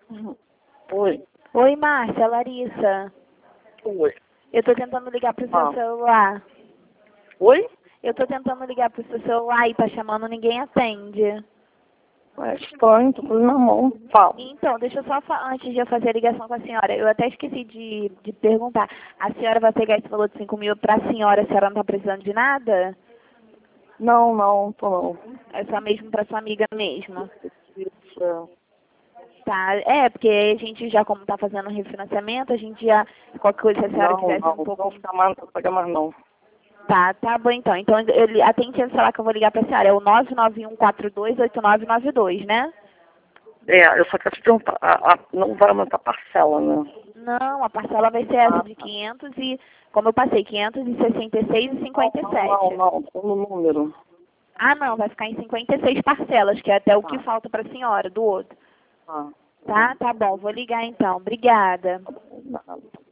Oi. Oi, Márcia, Larissa. Oi. Eu tô tentando ligar pro seu celular. Oi? Eu tô tentando ligar pro seu celular e tá chamando, ninguém atende. É estranho, tô com na mão. Fala. Então, deixa eu só falar, antes de eu fazer a ligação com a senhora, eu até esqueci de perguntar. A senhora vai pegar esse valor de 5 mil pra senhora, a senhora não tá precisando de nada? Não, tô não. É só mesmo pra sua amiga mesmo? Isso, é. Tá, porque a gente já, como tá fazendo refinanciamento, a gente já, qualquer coisa, se a senhora quisesse um pouco... Não fica mais, não paga mais não. Tá bom então. Então, atende esse celular que eu vou ligar pra senhora. É o 991428992, né? Eu só quero te perguntar, não vai aumentar a parcela, né? Não, a parcela vai ser essa de 500 e, como eu passei, 566,57. Não, no número. Ah, não, vai ficar em 56 parcelas, que é até o que falta pra senhora, do outro. Ah, Tá bom, vou ligar então. Obrigada. nada.